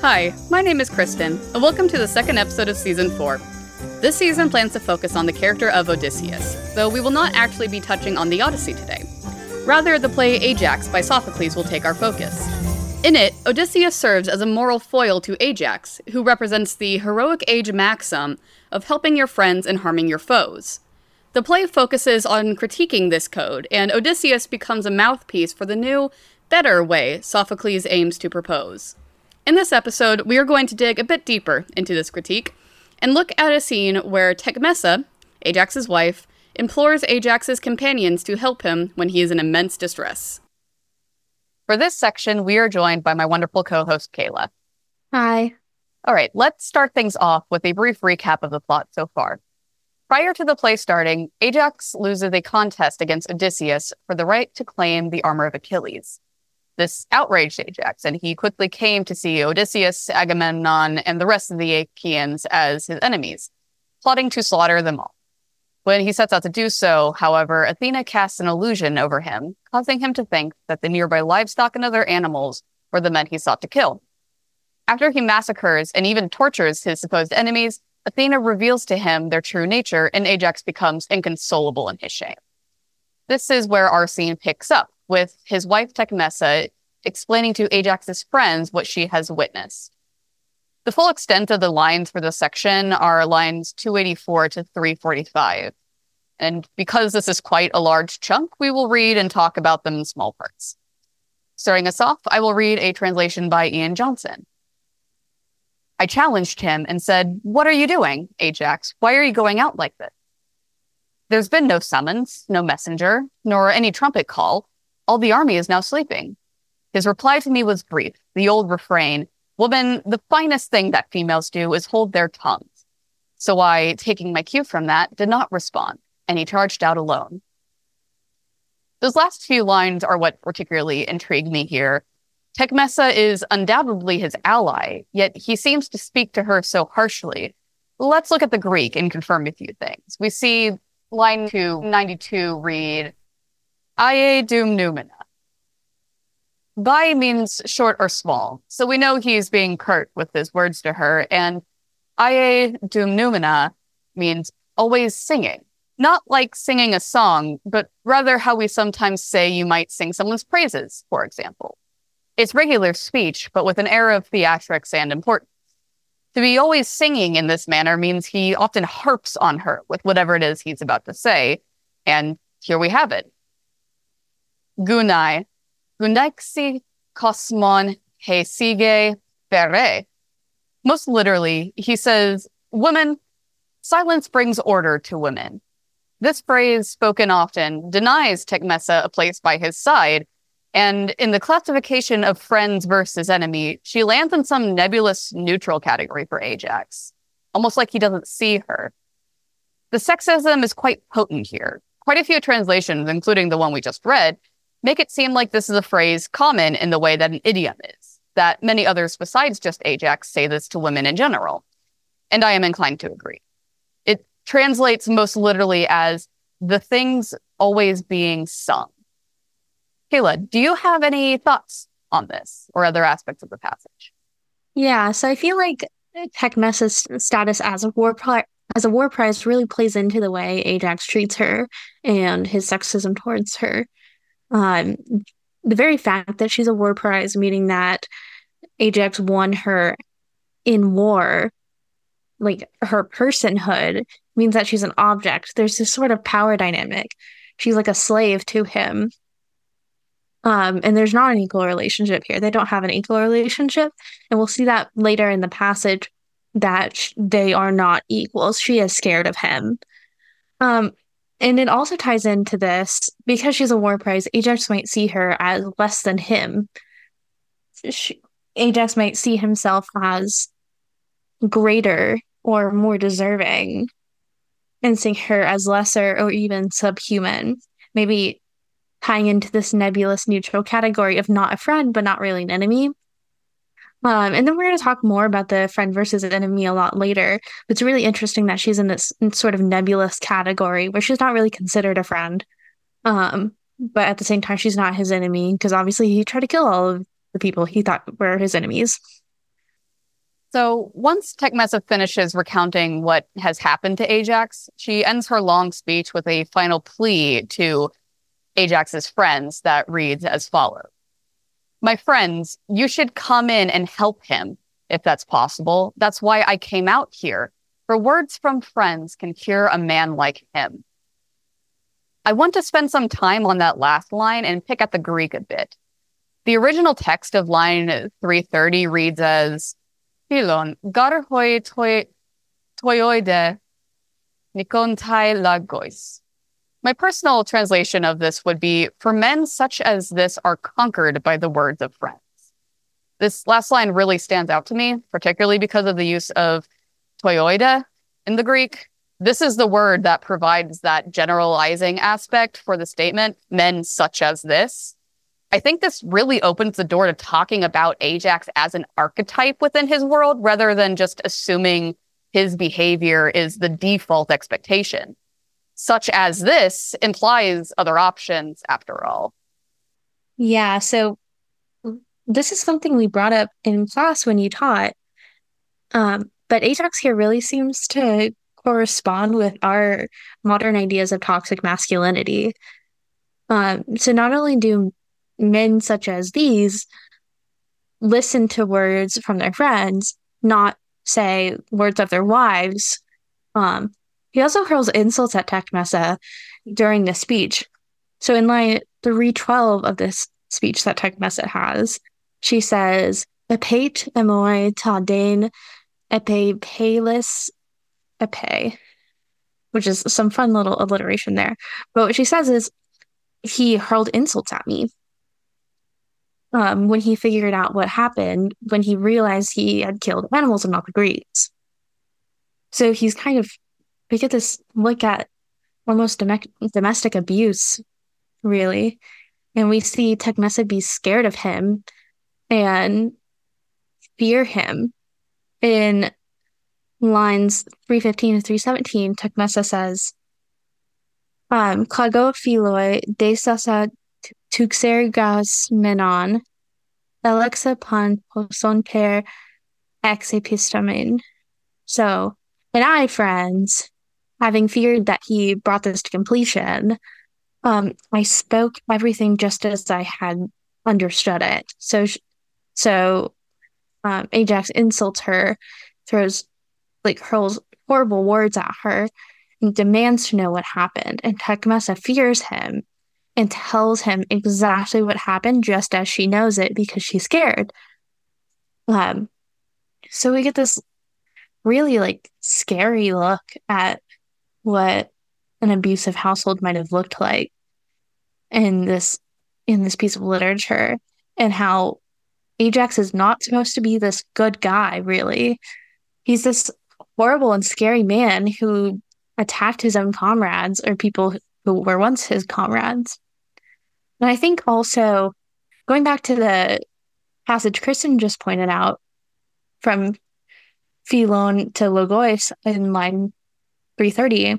Hi, my name is Kristen, and welcome to the second episode of Season 4. This season plans to focus on the character of Odysseus, though we will not actually be touching on the Odyssey today. Rather, the play Ajax by Sophocles will take our focus. In it, Odysseus serves as a moral foil to Ajax, who represents the heroic age maxim of helping your friends and harming your foes. The play focuses on critiquing this code, and Odysseus becomes a mouthpiece for the new, better way Sophocles aims to propose. In this episode, we are going to dig a bit deeper into this critique, and look at a scene where Tecmessa, Ajax's wife, implores Ajax's companions to help him when he is in immense distress. For this section, we are joined by my wonderful co-host, Kayla. Hi. All right, let's start things off with a brief recap of the plot so far. Prior to the play starting, Ajax loses a contest against Odysseus for the right to claim the armor of Achilles. This outraged Ajax, and he quickly came to see Odysseus, Agamemnon, and the rest of the Achaeans as his enemies, plotting to slaughter them all. When he sets out to do so, however, Athena casts an illusion over him, causing him to think that the nearby livestock and other animals were the men he sought to kill. After he massacres and even tortures his supposed enemies, Athena reveals to him their true nature, and Ajax becomes inconsolable in his shame. This is where our scene picks up, with his wife Tecmessa explaining to Ajax's friends what she has witnessed. The full extent of the lines for this section are lines 284 to 345. And because this is quite a large chunk, we will read and talk about them in small parts. Starting us off, I will read a translation by Ian Johnson. I challenged him and said, "What are you doing, Ajax? Why are you going out like this? There's been no summons, no messenger, nor any trumpet call. All the army is now sleeping." His reply to me was brief, the old refrain, "Woman, the finest thing that females do is hold their tongues." So I, taking my cue from that, did not respond, and he charged out alone. Those last few lines are what particularly intrigued me here. Tecmessa is undoubtedly his ally, yet he seems to speak to her so harshly. Let's look at the Greek and confirm a few things. We see line 292 read, Aie dum numina. Bai means short or small, so we know he's being curt with his words to her, and Aie dum numina means always singing. Not like singing a song, but rather how we sometimes say you might sing someone's praises, for example. It's regular speech, but with an air of theatrics and importance. To be always singing in this manner means he often harps on her with whatever it is he's about to say, and here we have it. Gunai, gunaixi kosmon he sige fere. Most literally, he says, "Women, silence brings order to women." This phrase, spoken often, denies Tecmessa a place by his side, and in the classification of friends versus enemy, she lands in some nebulous neutral category for Ajax, almost like he doesn't see her. The sexism is quite potent here. Quite a few translations, including the one we just read, make it seem like this is a phrase common in the way that an idiom is, that many others besides just Ajax say this to women in general. And I am inclined to agree. It translates most literally as the things always being sung. Kayla, do you have any thoughts on this or other aspects of the passage? Yeah, so I feel like Tecmessa's status as a war prize really plays into the way Ajax treats her and his sexism towards her. The very fact that she's a war prize, meaning that Ajax won her in war, like her personhood, means that she's an object. There's this sort of power dynamic. She's like a slave to him. And there's not an equal relationship here. They don't have an equal relationship. And we'll see that later in the passage that they are not equals. She is scared of him. And it also ties into this, because she's a war prize, Ajax might see her as less than him. Ajax might see himself as greater or more deserving, and seeing her as lesser or even subhuman. Maybe tying into this nebulous neutral category of not a friend, but not really an enemy. And then we're going to talk more about the friend versus enemy a lot later. It's really interesting that she's in this sort of nebulous category where she's not really considered a friend. But at the same time, she's not his enemy, because obviously he tried to kill all of the people he thought were his enemies. So once Tecmessa finishes recounting what has happened to Ajax, she ends her long speech with a final plea to Ajax's friends that reads as follows. My friends, you should come in and help him, if that's possible. That's why I came out here. For words from friends can cure a man like him. I want to spend some time on that last line and pick at the Greek a bit. The original text of line 330 reads as Philon, gar hoi toioide nikontai lagos. My personal translation of this would be, for men such as this are conquered by the words of friends. This last line really stands out to me, particularly because of the use of toioide in the Greek. This is the word that provides that generalizing aspect for the statement, men such as this. I think this really opens the door to talking about Ajax as an archetype within his world, rather than just assuming his behavior is the default expectation. Such as this implies other options, after all. Yeah, so this is something we brought up in class when you taught. But Ajax here really seems to correspond with our modern ideas of toxic masculinity. So not only do men such as these listen to words from their friends, not say words of their wives, he also hurls insults at Tecmessa during the speech. So in line 312 of this speech that Tecmessa has, she says, Epate emoi ta dain epe palis epe, which is some fun little alliteration there. But what she says is, he hurled insults at me. When he figured out what happened, when he realized he had killed animals and not the Greeks. So he's kind of, we get this look at almost domestic abuse, really. And we see Tecmessa be scared of him and fear him. In lines 315 to 317, Tecmessa says, Kago philoi desasa tuxergas menon, Alexa pan posonter ex epistamen. So, and I, friends, having feared that he brought this to completion, I spoke everything just as I had understood it. So Ajax insults her, hurls horrible words at her, and demands to know what happened. And Tecmessa fears him and tells him exactly what happened just as she knows it because she's scared. So we get this really scary look at what an abusive household might have looked like in this piece of literature, and how Ajax is not supposed to be this good guy, really. He's this horrible and scary man who attacked his own comrades, or people who were once his comrades. And I think also, going back to the passage Kristen just pointed out, from Philon to Logos in line 330,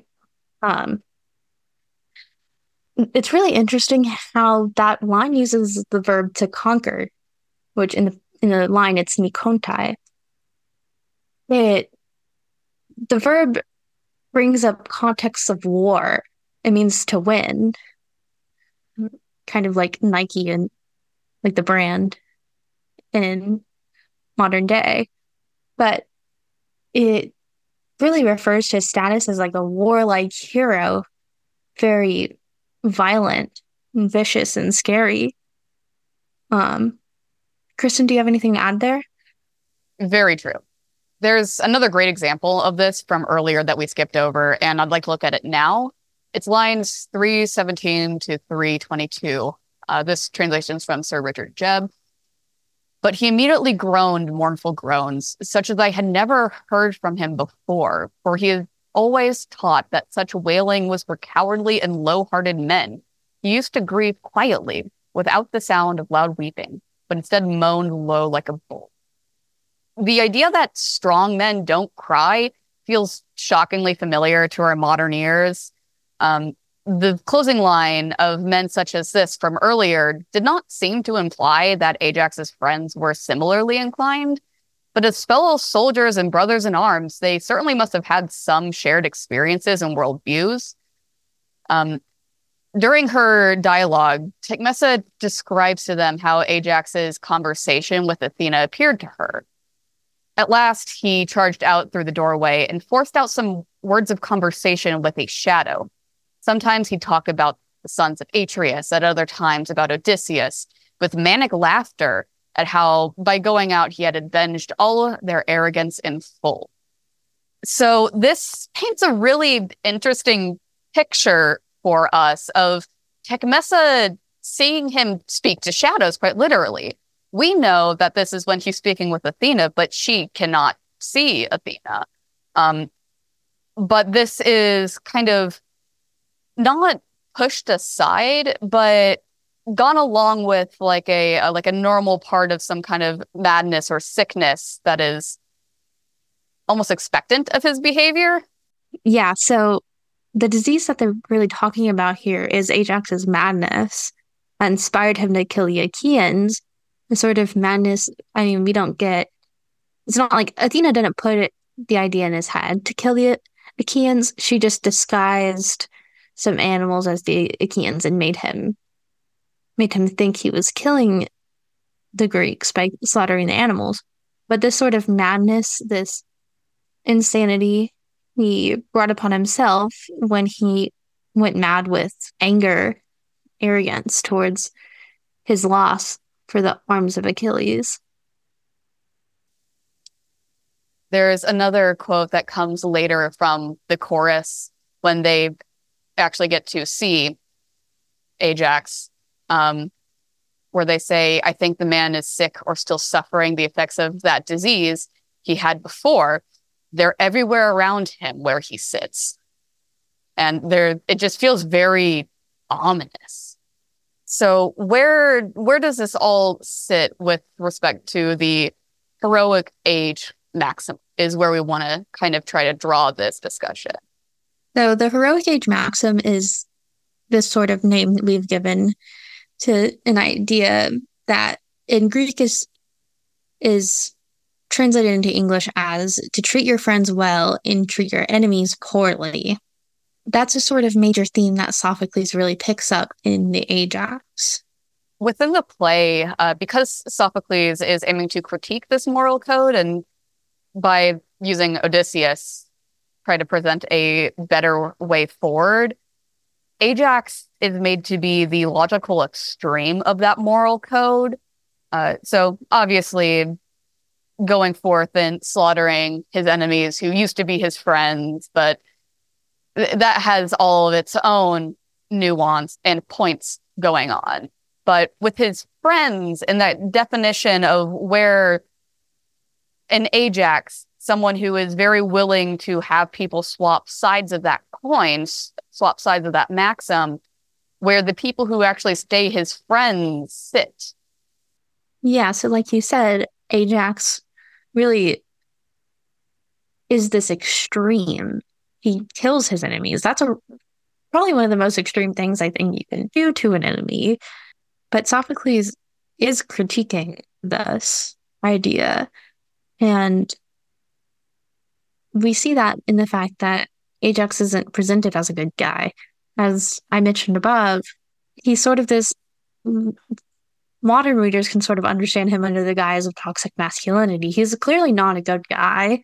it's really interesting how that line uses the verb to conquer, which in the line it's nikontai. The verb brings up context of war. It means to win, kind of like Nike and like the brand in modern day. But it really refers to his status as like a warlike hero, very violent, vicious, and scary. Kristen, do you have anything to add there? Very true. There's another great example of this from earlier that we skipped over, and I'd like to look at it now. It's lines 317 to 322. This translation is from Sir Richard Jebb. But he immediately groaned mournful groans, such as I had never heard from him before, for he had always taught that such wailing was for cowardly and low-hearted men. He used to grieve quietly, without the sound of loud weeping, but instead moaned low like a bull. The idea that strong men don't cry feels shockingly familiar to our modern ears. The closing line of men such as this from earlier did not seem to imply that Ajax's friends were similarly inclined. But as fellow soldiers and brothers in arms, they certainly must have had some shared experiences and worldviews. During her dialogue, Tecmessa describes to them how Ajax's conversation with Athena appeared to her. At last, he charged out through the doorway and forced out some words of conversation with a shadow. Sometimes he'd talk about the sons of Atreus, at other times about Odysseus, with manic laughter at how, by going out, he had avenged all their arrogance in full. So this paints a really interesting picture for us of Tecmessa seeing him speak to shadows, quite literally. We know that this is when she's speaking with Athena, but she cannot see Athena. But this is kind of not pushed aside, but gone along with like a normal part of some kind of madness or sickness that is almost expectant of his behavior. Yeah, so the disease that they're really talking about here is Ajax's madness that inspired him to kill the Achaeans. The sort of madness, I mean, we don't get, it's not like Athena didn't put the idea in his head to kill the Achaeans. She just disguised some animals as the Achaeans and made him think he was killing the Greeks by slaughtering the animals. But this sort of madness, this insanity, he brought upon himself when he went mad with anger, arrogance towards his loss for the arms of Achilles. There's another quote that comes later from the chorus when they actually get to see Ajax, where they say, I think the man is sick or still suffering the effects of that disease he had before. They're everywhere around him where he sits. And it just feels very ominous. So where does this all sit with respect to the heroic age maxim is where we want to kind of try to draw this discussion. So the heroic age maxim is this sort of name that we've given to an idea that in Greek is translated into English as to treat your friends well and treat your enemies poorly. That's a sort of major theme that Sophocles really picks up in the Ajax. Within the play, because Sophocles is aiming to critique this moral code and by using Odysseus, try to present a better way forward, Ajax is made to be the logical extreme of that moral code. So obviously going forth and slaughtering his enemies who used to be his friends, but that has all of its own nuance and points going on. But with his friends and that definition of where an Ajax, someone who is very willing to have people swap sides of that coin, swap sides of that maxim, where the people who actually stay his friends sit. Yeah, so like you said, Ajax really is this extreme. He kills his enemies. That's probably one of the most extreme things I think you can do to an enemy. But Sophocles is critiquing this idea. And we see that in the fact that Ajax isn't presented as a good guy. As I mentioned above, he's sort of this, modern readers can sort of understand him under the guise of toxic masculinity. He's clearly not a good guy,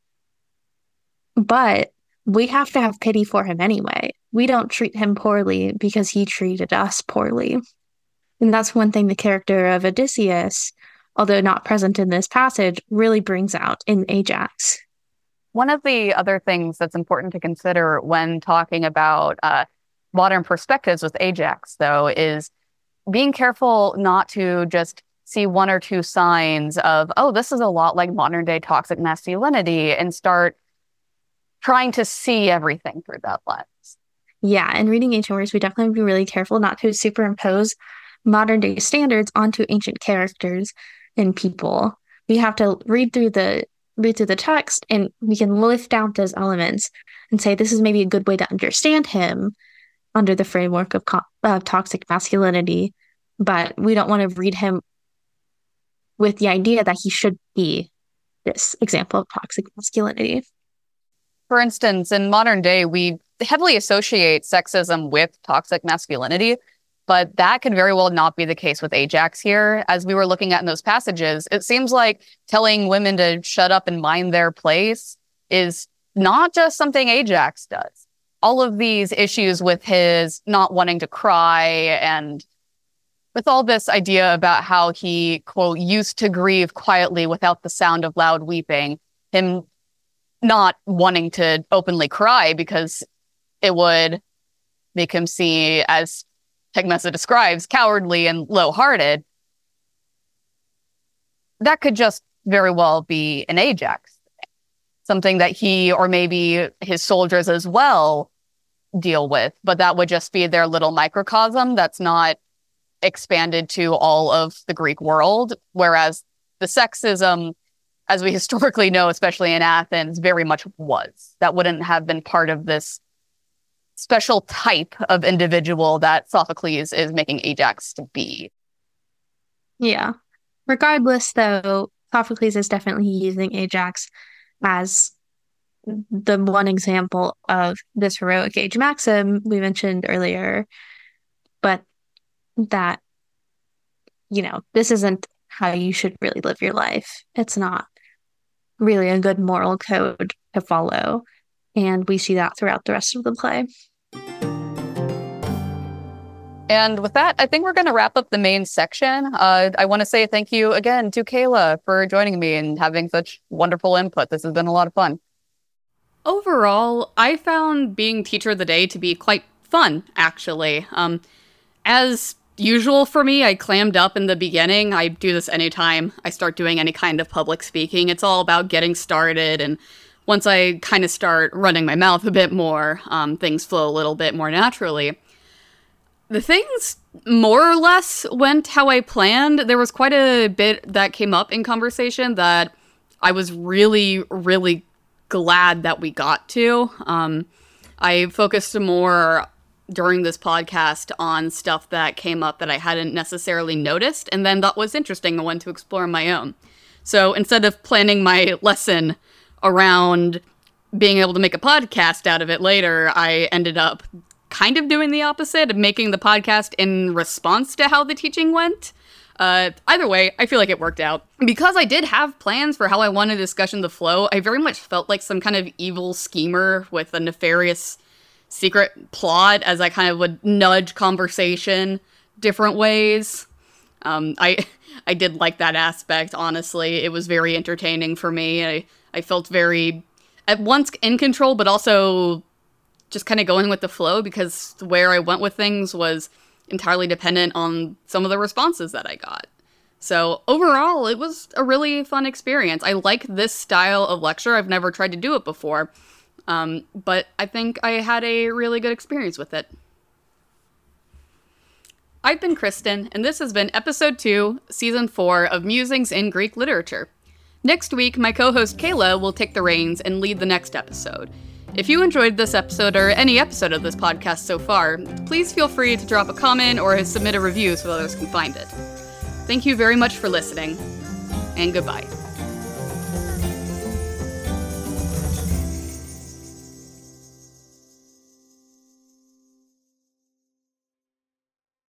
but we have to have pity for him anyway. We don't treat him poorly because he treated us poorly. And that's one thing the character of Odysseus, although not present in this passage, really brings out in Ajax. One of the other things that's important to consider when talking about modern perspectives with Ajax, though, is being careful not to just see one or two signs of, oh, this is a lot like modern day toxic masculinity, and start trying to see everything through that lens. Yeah, in reading ancient works, we definitely have to be really careful not to superimpose modern day standards onto ancient characters and people. We have to read through the text, and we can lift out those elements and say this is maybe a good way to understand him under the framework of toxic masculinity, but we don't want to read him with the idea that he should be this example of toxic masculinity. For instance, in modern day, we heavily associate sexism with toxic masculinity, but that could very well not be the case with Ajax here. As we were looking at in those passages, it seems like telling women to shut up and mind their place is not just something Ajax does. All of these issues with his not wanting to cry and with all this idea about how he, quote, used to grieve quietly without the sound of loud weeping, him not wanting to openly cry because it would make him see, as Tecmessa describes, cowardly and low-hearted. That could just very well be an Ajax thing, something that he or maybe his soldiers as well deal with, but that would just be their little microcosm that's not expanded to all of the Greek world, whereas the sexism, as we historically know, especially in Athens, very much was. That wouldn't have been part of this special type of individual that Sophocles is making Ajax to be. Yeah. Regardless, though, Sophocles is definitely using Ajax as the one example of this heroic age maxim we mentioned earlier, but that, this isn't how you should really live your life. It's not really a good moral code to follow. And we see that throughout the rest of the play. And with that, I think we're going to wrap up the main section. I want to say thank you again to Kayla for joining me and having such wonderful input. This has been a lot of fun. Overall, I found being Teacher of the Day to be quite fun, actually. As usual for me, I clammed up in the beginning. I do this anytime I start doing any kind of public speaking. It's all about getting started, and once I kind of start running my mouth a bit more, things flow a little bit more naturally. The things more or less went how I planned. There was quite a bit that came up in conversation that I was really, really glad that we got to. I focused more during this podcast on stuff that came up that I hadn't necessarily noticed, and then that was interesting and wanted to explore on my own. So instead of planning my lesson around being able to make a podcast out of it later, I ended up kind of doing the opposite of making the podcast in response to how the teaching went. Either way, I feel like it worked out. Because I did have plans for how I wanted discussion to flow, I very much felt like some kind of evil schemer with a nefarious secret plot as I kind of would nudge conversation different ways. I did like that aspect, honestly. It was very entertaining for me. I felt very, at once, in control, but also just kind of going with the flow, because where I went with things was entirely dependent on some of the responses that I got. So overall, it was a really fun experience. I like this style of lecture. I've never tried to do it before, but I think I had a really good experience with it. I've been Kristen, and this has been episode 2, season 4 of Musings in Greek Literature. Next week, my co-host Kayla will take the reins and lead the next episode. If you enjoyed this episode or any episode of this podcast so far, please feel free to drop a comment or submit a review so others can find it. Thank you very much for listening, and goodbye.